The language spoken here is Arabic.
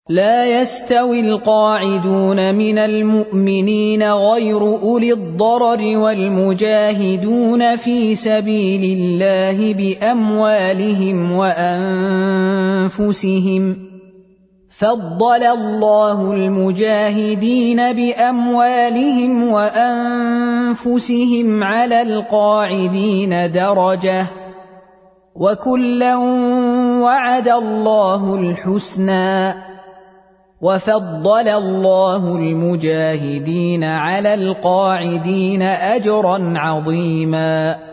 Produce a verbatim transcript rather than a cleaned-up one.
لا يستوي القاعدون من المؤمنين غير أولي الضرر والمجاهدون في سبيل الله بأموالهم وأنفسهم فضل الله المجاهدين بأموالهم وأنفسهم على القاعدين درجة وكلا وعد الله الحسنى وفضل الله المجاهدين على القاعدين أجرا عظيما.